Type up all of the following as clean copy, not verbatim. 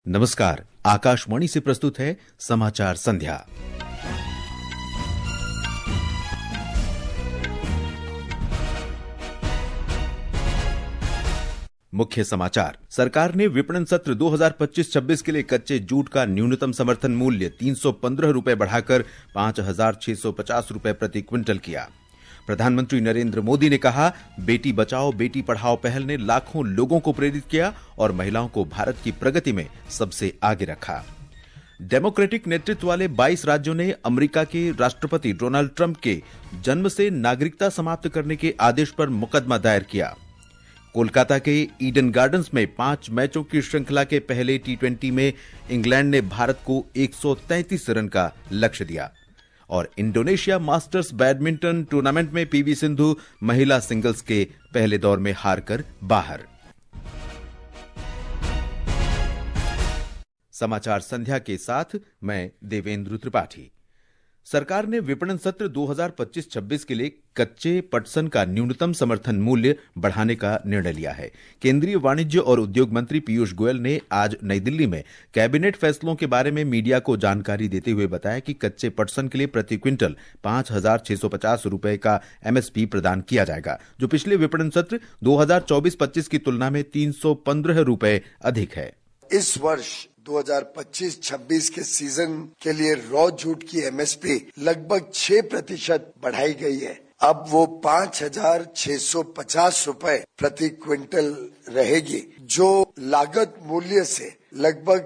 नमस्कार। आकाशवाणी से प्रस्तुत है समाचार संध्या। मुख्य समाचार। सरकार ने विपणन सत्र 2025-26 के लिए कच्चे जूट का न्यूनतम समर्थन मूल्य 315 रुपए बढ़ाकर 5,650 रुपए प्रति क्विंटल किया। प्रधानमंत्री नरेंद्र मोदी ने कहा, बेटी बचाओ बेटी पढ़ाओ पहल ने लाखों लोगों को प्रेरित किया और महिलाओं को भारत की प्रगति में सबसे आगे रखा। डेमोक्रेटिक नेतृत्व वाले 22 राज्यों ने अमेरिका के राष्ट्रपति डोनाल्ड ट्रंप के जन्म से नागरिकता समाप्त करने के आदेश पर मुकदमा दायर किया। कोलकाता के ईडन गार्डन्स में 5 मैचों की श्रृंखला के पहले T20 में इंग्लैंड ने भारत को 133 रन का लक्ष्य दिया। और इंडोनेशिया मास्टर्स बैडमिंटन टूर्नामेंट में पीवी सिंधु महिला सिंगल्स के पहले दौर में हारकर बाहर। समाचार संध्या के साथ मैं देवेंद्र त्रिपाठी। सरकार ने विपणन सत्र 2025-26 के लिए कच्चे पटसन का न्यूनतम समर्थन मूल्य बढ़ाने का निर्णय लिया है। केंद्रीय वाणिज्य और उद्योग मंत्री पीयूष गोयल ने आज नई दिल्ली में कैबिनेट फैसलों के बारे में मीडिया को जानकारी देते हुए बताया कि कच्चे पटसन के लिए प्रति क्विंटल 5,650 रुपए का एमएसपी प्रदान किया जाएगा, जो पिछले विपणन सत्र 2024-25 की तुलना में 315 रुपए अधिक है। इस वर्ष 2025-26 के सीजन के लिए रॉ जूट की एमएसपी लगभग 6% बढ़ाई गई है। अब वो 5,650 रुपए प्रति क्विंटल रहेगी, जो लागत मूल्य से लगभग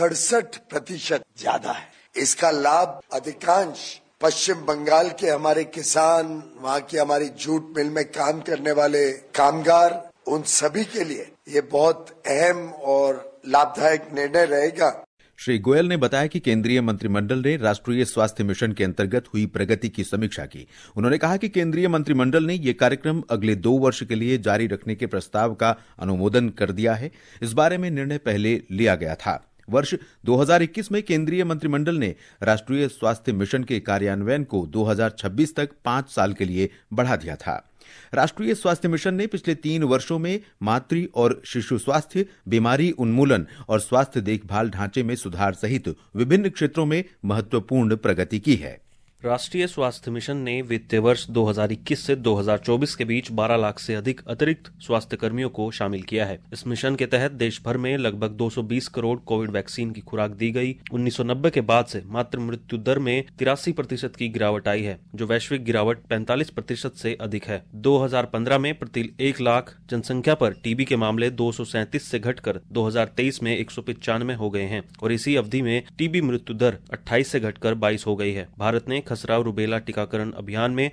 67% ज्यादा है। इसका लाभ अधिकांश पश्चिम बंगाल के हमारे किसान, वहाँ की हमारी जूट मिल में काम करने वाले कामगार, उन सभी के लिए ये बहुत अहम और लाभदायक निर्णय रहेगा। श्री गोयल ने बताया कि केंद्रीय मंत्रिमंडल ने राष्ट्रीय स्वास्थ्य मिशन के अंतर्गत हुई प्रगति की समीक्षा की। उन्होंने कहा कि केंद्रीय मंत्रिमंडल ने यह कार्यक्रम अगले 2 वर्ष के लिए जारी रखने के प्रस्ताव का अनुमोदन कर दिया है। इस बारे में निर्णय पहले लिया गया था। वर्ष 2021 में केंद्रीय मंत्रिमंडल ने राष्ट्रीय स्वास्थ्य मिशन के कार्यान्वयन को 2026 तक 5 साल के लिए बढ़ा दिया था। राष्ट्रीय स्वास्थ्य मिशन ने पिछले 3 वर्षों में मातृ और शिशु स्वास्थ्य, बीमारी उन्मूलन और स्वास्थ्य देखभाल ढांचे में सुधार सहित विभिन्न क्षेत्रों में महत्वपूर्ण प्रगति की है। राष्ट्रीय स्वास्थ्य मिशन ने वित्तीय वर्ष 2021 से 2024 के बीच 12 लाख से अधिक अतिरिक्त स्वास्थ्य कर्मियों को शामिल किया है। इस मिशन के तहत देश भर में लगभग 220 करोड़ कोविड वैक्सीन की खुराक दी गई। 1990 के बाद से मातृ मृत्यु दर में 83% की गिरावट आई है, जो वैश्विक गिरावट 45% से अधिक है। 2015 में प्रति 1 लाख जनसंख्या पर टीबी के मामले 237 से घटकर 2023 में 195 हो गए हैं और इसी अवधि में टीबी मृत्यु दर 28 से घटकर 22 हो गई है। भारत ने खसरा रूबेला टीकाकरण अभियान में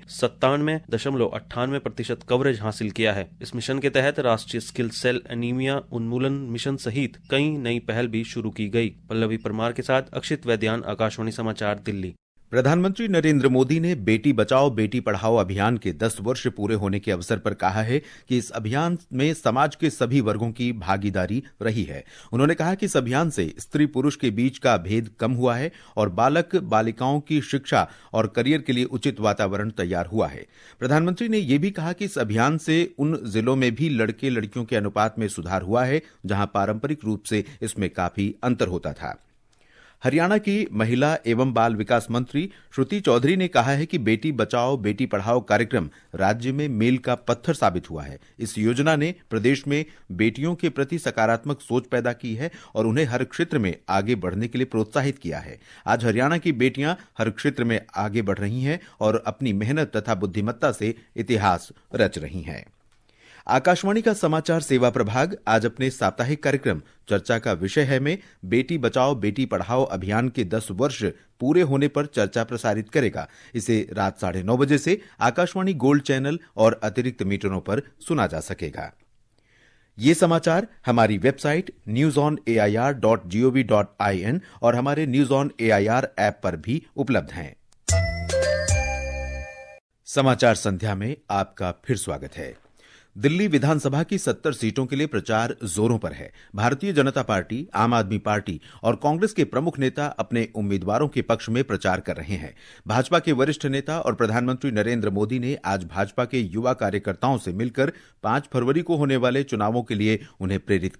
97.98% कवरेज हासिल किया है। इस मिशन के तहत राष्ट्रीय स्किल सेल एनीमिया उन्मूलन मिशन सहित कई नई पहल भी शुरू की गई। पल्लवी परमार के साथ अक्षित वैद्यान, आकाशवाणी समाचार, दिल्ली। प्रधानमंत्री नरेंद्र मोदी ने बेटी बचाओ बेटी पढ़ाओ अभियान के 10 वर्ष पूरे होने के अवसर पर कहा है कि इस अभियान में समाज के सभी वर्गों की भागीदारी रही है। उन्होंने कहा कि इस अभियान से स्त्री पुरुष के बीच का भेद कम हुआ है और बालक बालिकाओं की शिक्षा और करियर के लिए उचित वातावरण तैयार हुआ है। प्रधानमंत्री ने यह भी कहा कि इस अभियान से उन जिलों में भी लड़के लड़कियों के अनुपात में सुधार हुआ है जहां पारंपरिक रूप से इसमें काफी अंतर होता था। हरियाणा की महिला एवं बाल विकास मंत्री श्रुति चौधरी ने कहा है कि बेटी बचाओ बेटी पढ़ाओ कार्यक्रम राज्य में मील का पत्थर साबित हुआ है। इस योजना ने प्रदेश में बेटियों के प्रति सकारात्मक सोच पैदा की है और उन्हें हर क्षेत्र में आगे बढ़ने के लिए प्रोत्साहित किया है। आज हरियाणा की बेटियां हर क्षेत्र में आगे बढ़ रही हैं और अपनी मेहनत तथा बुद्धिमत्ता से इतिहास रच रही हैं। आकाशवाणी का समाचार सेवा प्रभाग आज अपने साप्ताहिक कार्यक्रम चर्चा का विषय है में बेटी बचाओ बेटी पढ़ाओ अभियान के 10 वर्ष पूरे होने पर चर्चा प्रसारित करेगा। इसे रात 9:30 बजे से आकाशवाणी गोल्ड चैनल और अतिरिक्त मीटरों पर सुना जा सकेगा। ये समाचार हमारी वेबसाइट newsonair.gov.in और हमारे न्यूज ऑन एआईआर ऐप पर भी उपलब्ध हैं। समाचार संध्या में आपका फिर स्वागत है। दिल्ली विधानसभा की 70 सीटों के लिए प्रचार जोरों पर है। भारतीय जनता पार्टी, आम आदमी पार्टी और कांग्रेस के प्रमुख नेता अपने उम्मीदवारों के पक्ष में प्रचार कर रहे हैं। भाजपा के वरिष्ठ नेता और प्रधानमंत्री नरेंद्र मोदी ने आज भाजपा के युवा कार्यकर्ताओं से मिलकर 5 फरवरी को होने वाले चुनावों के लिए उन्हें प्रेरित किया।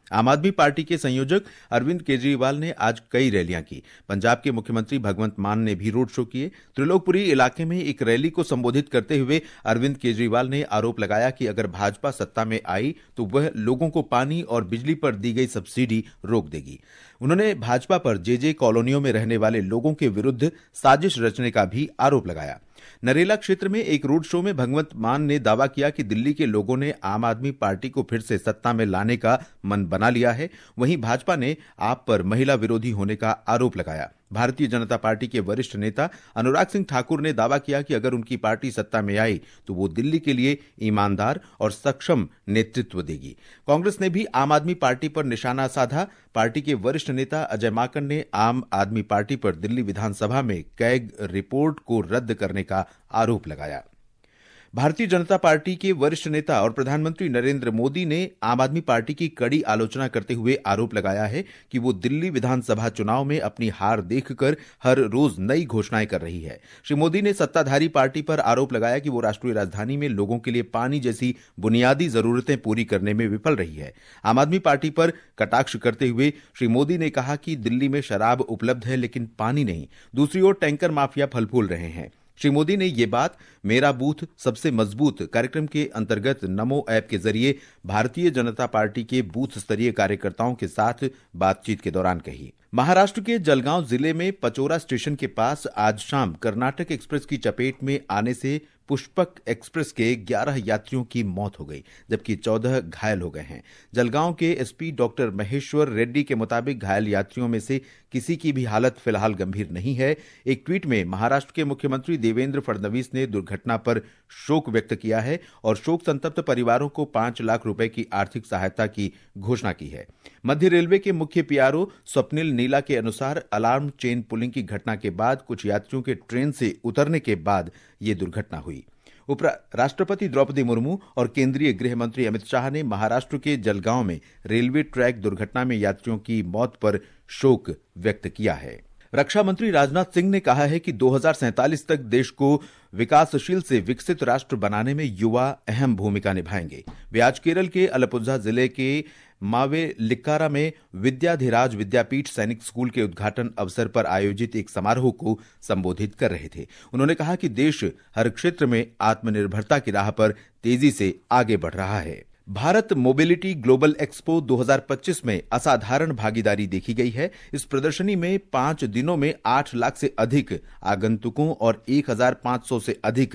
आम आदमी पार्टी के संयोजक अरविंद केजरीवाल ने आज कई रैलियां की। पंजाब के मुख्यमंत्री भगवंत मान ने भी रोड शो किए। त्रिलोकपुरी इलाके में एक रैली को संबोधित करते हुए अरविंद केजरीवाल ने आरोप लगाया कि अगर भाजपा सत्ता में आई तो वह लोगों को पानी और बिजली पर दी गई सब्सिडी रोक देगी। उन्होंने भाजपा पर जेजे कॉलोनियों में रहने वाले लोगों के विरुद्ध साजिश रचने का भी आरोप लगाया। नरेला क्षेत्र में एक रोड शो में भगवंत मान ने दावा किया कि दिल्ली के लोगों ने आम आदमी पार्टी को फिर से सत्ता में लाने का मन बना लिया है। वहीं भाजपा ने आप पर महिला विरोधी होने का आरोप लगाया। भारतीय जनता पार्टी के वरिष्ठ नेता अनुराग सिंह ठाकुर ने दावा किया कि अगर उनकी पार्टी सत्ता में आई तो वो दिल्ली के लिए ईमानदार और सक्षम नेतृत्व देगी। कांग्रेस ने भी आम आदमी पार्टी पर निशाना साधा। पार्टी के वरिष्ठ नेता अजय माकन ने आम आदमी पार्टी पर दिल्ली विधानसभा में कैग रिपोर्ट को रद्द करने का आरोप लगाया। भारतीय जनता पार्टी के वरिष्ठ नेता और प्रधानमंत्री नरेंद्र मोदी ने आम आदमी पार्टी की कड़ी आलोचना करते हुए आरोप लगाया है कि वो दिल्ली विधानसभा चुनाव में अपनी हार देखकर हर रोज नई घोषणाएं कर रही है। श्री मोदी ने सत्ताधारी पार्टी पर आरोप लगाया कि वो राष्ट्रीय राजधानी में लोगों के लिए पानी जैसी बुनियादी जरूरतें पूरी करने में विफल रही है। आम आदमी पार्टी पर कटाक्ष करते हुए श्री मोदी ने कहा कि दिल्ली में शराब उपलब्ध है लेकिन पानी नहीं। दूसरी ओर टैंकर माफिया फल फूल रहे हैं। श्री मोदी ने ये बात मेरा बूथ सबसे मजबूत कार्यक्रम के अंतर्गत नमो ऐप के जरिए भारतीय जनता पार्टी के बूथ स्तरीय कार्यकर्ताओं के साथ बातचीत के दौरान कही। महाराष्ट्र के जलगांव जिले में पचोरा स्टेशन के पास आज शाम कर्नाटक एक्सप्रेस की चपेट में आने से पुष्पक एक्सप्रेस के 11 यात्रियों की मौत हो गई, जबकि 14 घायल हो गए हैं। जलगांव के एसपी डॉक्टर महेश्वर रेड्डी के मुताबिक घायल यात्रियों में से किसी की भी हालत फिलहाल गंभीर नहीं है। एक ट्वीट में महाराष्ट्र के मुख्यमंत्री देवेंद्र फडणवीस ने दुर्घटना पर शोक व्यक्त किया है और शोक संतप्त परिवारों को 5 लाख रुपए की आर्थिक सहायता की घोषणा की है। मध्य रेलवे के मुख्य पीआरओ स्वप्निल नीला के अनुसार अलार्म चेन पुलिंग की घटना के बाद कुछ यात्रियों के ट्रेन से उतरने के बाद ये दुर्घटना हुई। उपराष्ट्रपति द्रौपदी मुर्मू और केंद्रीय गृह मंत्री अमित शाह ने महाराष्ट्र के जलगांव में रेलवे ट्रैक दुर्घटना में यात्रियों की मौत पर शोक व्यक्त किया है। रक्षा मंत्री राजनाथ सिंह ने कहा है कि 2047 तक देश को विकासशील से विकसित राष्ट्र बनाने में युवा अहम भूमिका निभाएंगे। वे आज केरल के अलपुझा जिले के मावेलिक्कारा में विद्याधिराज विद्यापीठ सैनिक स्कूल के उद्घाटन अवसर पर आयोजित एक समारोह को संबोधित कर रहे थे। उन्होंने कहा कि देश हर क्षेत्र में आत्मनिर्भरता की राह पर तेजी से आगे बढ़ रहा है। भारत मोबिलिटी ग्लोबल एक्सपो 2025 में असाधारण भागीदारी देखी गई है। इस प्रदर्शनी में 5 दिनों में 8 लाख से अधिक आगंतुकों और 1500 से अधिक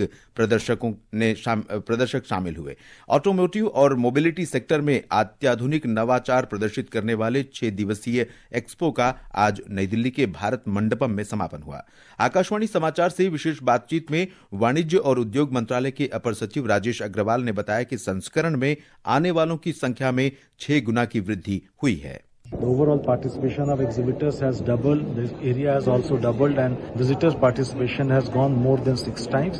प्रदर्शक शामिल हुए। ऑटोमोटिव और मोबिलिटी सेक्टर में अत्याधुनिक नवाचार प्रदर्शित करने वाले 6 दिवसीय एक्सपो का आज नई दिल्ली के भारत मंडपम में समापन हुआ। आकाशवाणी समाचार से विशेष बातचीत में वाणिज्य और उद्योग मंत्रालय के अपर सचिव राजेश अग्रवाल ने बताया कि संस्करण में आने वालों की संख्या में 6 गुना की वृद्धि हुई है। The overall participation of exhibitors has doubled, the area has also doubled and visitors participation has gone more than 6 times.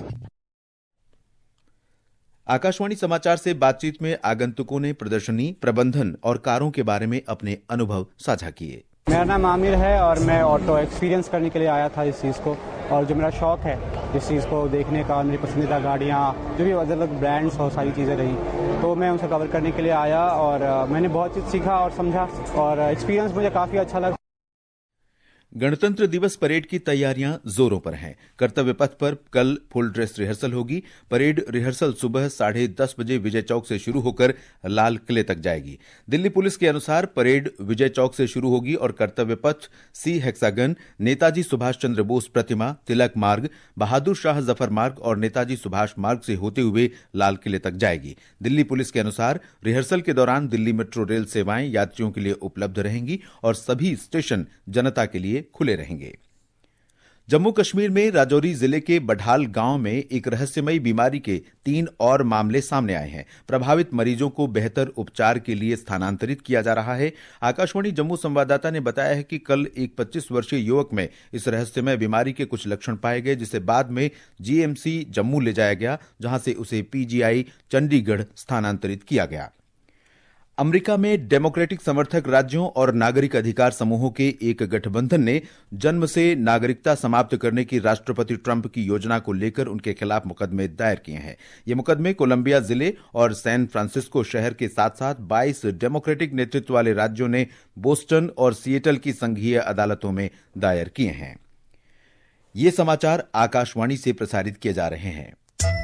Akashvani समाचार से बातचीत में आगंतुकों ने प्रदर्शनी, प्रबंधन और कारों के बारे में अपने अनुभव साझा किए। मेरा नाम आमिर है और मैं ऑटो एक्सपीरियंस करने के लिए आया था इस चीज़ को, और जो मेरा शौक है इस चीज़ को देखने का, मेरी पसंदीदा गाड़ियाँ जो भी अलग अलग ब्रांड्स और सारी चीज़ें रही, तो मैं उसे कवर करने के लिए आया और मैंने बहुत चीज़ सीखा और समझा और एक्सपीरियंस मुझे काफ़ी अच्छा लगा। गणतंत्र दिवस परेड की तैयारियां जोरों पर हैं। कर्तव्य पथ पर कल फुल ड्रेस रिहर्सल होगी। परेड रिहर्सल सुबह 10:30 बजे विजय चौक से शुरू होकर लाल किले तक जाएगी। दिल्ली पुलिस के अनुसार परेड विजय चौक से शुरू होगी और कर्तव्य पथ सी हेक्सागन, नेताजी सुभाष चंद्र बोस प्रतिमा, तिलक मार्ग, बहादुर शाह जफर मार्ग और नेताजी सुभाष मार्ग से होते हुए लाल किले तक जाएगी। दिल्ली पुलिस के अनुसार रिहर्सल के दौरान दिल्ली मेट्रो रेल सेवाएं यात्रियों के लिए उपलब्ध रहेंगी और सभी स्टेशन जनता के लिए खुले रहेंगे। जम्मू कश्मीर में राजौरी जिले के बढाल गांव में एक रहस्यमयी बीमारी के 3 और मामले सामने आए हैं। प्रभावित मरीजों को बेहतर उपचार के लिए स्थानांतरित किया जा रहा है। आकाशवाणी जम्मू संवाददाता ने बताया है कि कल एक 25 वर्षीय युवक में इस रहस्यमय बीमारी के कुछ लक्षण पाए गए, जिसे बाद में जीएमसी जम्मू ले जाया गया, जहां से उसे पीजीआई चंडीगढ़ स्थानांतरित किया गया। अमेरिका में डेमोक्रेटिक समर्थक राज्यों और नागरिक अधिकार समूहों के एक गठबंधन ने जन्म से नागरिकता समाप्त करने की राष्ट्रपति ट्रंप की योजना को लेकर उनके खिलाफ मुकदमे दायर किए हैं। ये मुकदमे कोलंबिया जिले और सैन फ्रांसिस्को शहर के साथ साथ 22 डेमोक्रेटिक नेतृत्व वाले राज्यों ने बोस्टन और सिएटल की संघीय अदालतों में दायर किए हैं। ये समाचार आकाशवाणी से प्रसारित किए जा रहे हैं।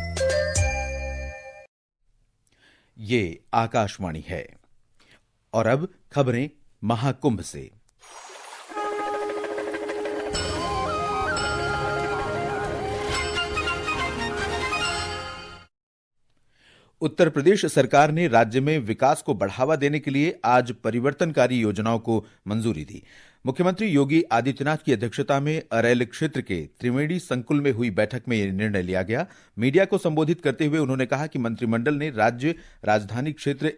ये आकाशवाणी है और अब खबरें महाकुंभ से। उत्तर प्रदेश सरकार ने राज्य में विकास को बढ़ावा देने के लिए आज परिवर्तनकारी योजनाओं को मंजूरी दी। मुख्यमंत्री योगी आदित्यनाथ की अध्यक्षता में अरैल क्षेत्र के त्रिवेणी संकुल में हुई बैठक में यह निर्णय लिया गया। मीडिया को संबोधित करते हुए उन्होंने कहा कि मंत्रिमंडल ने राज्य राजधानी क्षेत्र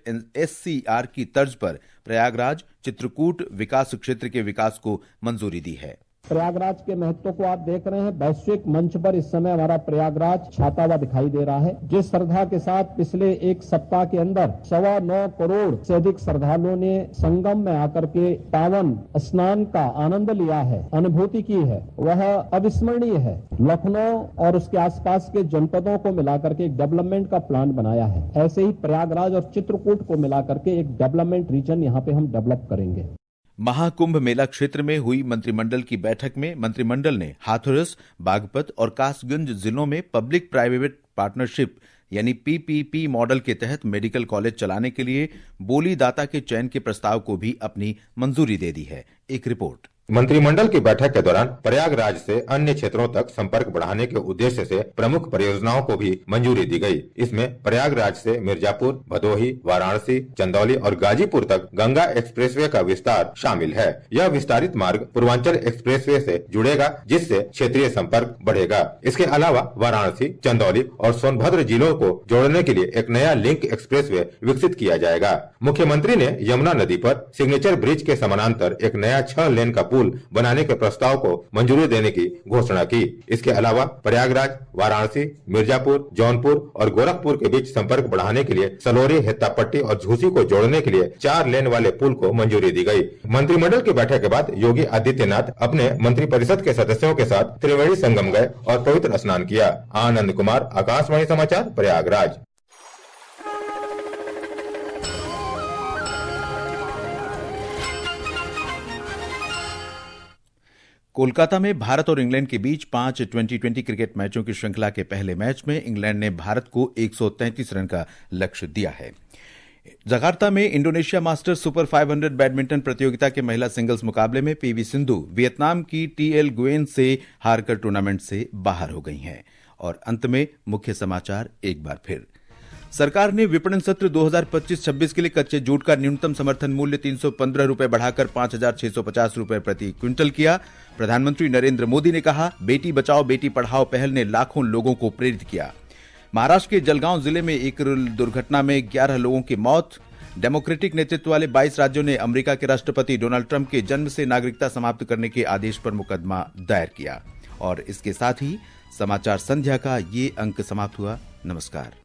SCR की तर्ज पर प्रयागराज चित्रकूट विकास क्षेत्र के विकास को मंजूरी दी है। प्रयागराज के महत्व को आप देख रहे हैं। वैश्विक मंच पर इस समय हमारा प्रयागराज छाता हुआ दिखाई दे रहा है। जिस श्रद्धा के साथ पिछले एक सप्ताह के अंदर 9.25 करोड़ से अधिक श्रद्धालुओं ने संगम में आकर के पावन स्नान का आनंद लिया है, अनुभूति की है, वह अविस्मरणीय है। लखनऊ और उसके आसपास के जनपदों को मिलाकर के एक डेवलपमेंट का प्लान बनाया है। ऐसे ही प्रयागराज और चित्रकूट को मिलाकर के एक डेवलपमेंट रीजन यहाँ पे हम डेवलप करेंगे। महाकुंभ मेला क्षेत्र में हुई मंत्रिमंडल की बैठक में मंत्रिमंडल ने हाथरस, बागपत और कासगंज जिलों में पब्लिक प्राइवेट पार्टनरशिप यानी PPP मॉडल के तहत मेडिकल कॉलेज चलाने के लिए बोली दाता के चयन के प्रस्ताव को भी अपनी मंजूरी दे दी है। एक रिपोर्ट। मंत्रिमंडल की बैठक के दौरान प्रयागराज से अन्य क्षेत्रों तक संपर्क बढ़ाने के उद्देश्य से प्रमुख परियोजनाओं को भी मंजूरी दी गई। इसमें प्रयागराज से मिर्जापुर, भदोही, वाराणसी, चंदौली और गाजीपुर तक गंगा एक्सप्रेसवे का विस्तार शामिल है। यह विस्तारित मार्ग पूर्वांचल एक्सप्रेसवे से जुड़ेगा, जिससे क्षेत्रीय संपर्क बढ़ेगा। इसके अलावा वाराणसी, चंदौली और सोनभद्र जिलों को जोड़ने के लिए एक नया लिंक एक्सप्रेसवे विकसित किया जाएगा। मुख्यमंत्री ने यमुना नदी पर सिग्नेचर ब्रिज के समानांतर एक नया 6 लेन का पुल बनाने के प्रस्ताव को मंजूरी देने की घोषणा की। इसके अलावा प्रयागराज, वाराणसी, मिर्जापुर, जौनपुर और गोरखपुर के बीच संपर्क बढ़ाने के लिए सलोरी, हेत्तापट्टी और झूसी को जोड़ने के लिए 4 लेन वाले पुल को मंजूरी दी गई। मंत्रिमंडल की बैठक के बाद योगी आदित्यनाथ अपने मंत्रिपरिषद के सदस्यों के साथ त्रिवेणी संगम गए और पवित्र स्नान किया। आनंद कुमार, आकाशवाणी समाचार, प्रयागराज। कोलकाता में भारत और इंग्लैंड के बीच 5 2020 क्रिकेट मैचों की श्रृंखला के पहले मैच में इंग्लैंड ने भारत को 133 रन का लक्ष्य दिया है। जकार्ता में इंडोनेशिया मास्टर्स सुपर 500 बैडमिंटन प्रतियोगिता के महिला सिंगल्स मुकाबले में PV सिंधु वियतनाम की TL गुएन से हारकर टूर्नामेंट से बाहर हो गई हैं। और अंत में मुख्य समाचार एक बार फिर। सरकार ने विपणन सत्र 2025-26 के लिए कच्चे जूट का न्यूनतम समर्थन मूल्य 315 रुपए बढ़ाकर 5,650 रुपए प्रति क्विंटल किया। प्रधानमंत्री नरेंद्र मोदी ने कहा, बेटी बचाओ बेटी पढ़ाओ पहल ने लाखों लोगों को प्रेरित किया। महाराष्ट्र के जलगांव जिले में एक दुर्घटना में 11 लोगों की मौत। डेमोक्रेटिक नेतृत्व वाले 22 राज्यों ने अमेरिका के राष्ट्रपति डोनाल्ड ट्रंप के जन्म से नागरिकता समाप्त करने के आदेश पर मुकदमा दायर किया। और इसके साथ ही समाचार संध्या का ये अंक समाप्त हुआ। नमस्कार।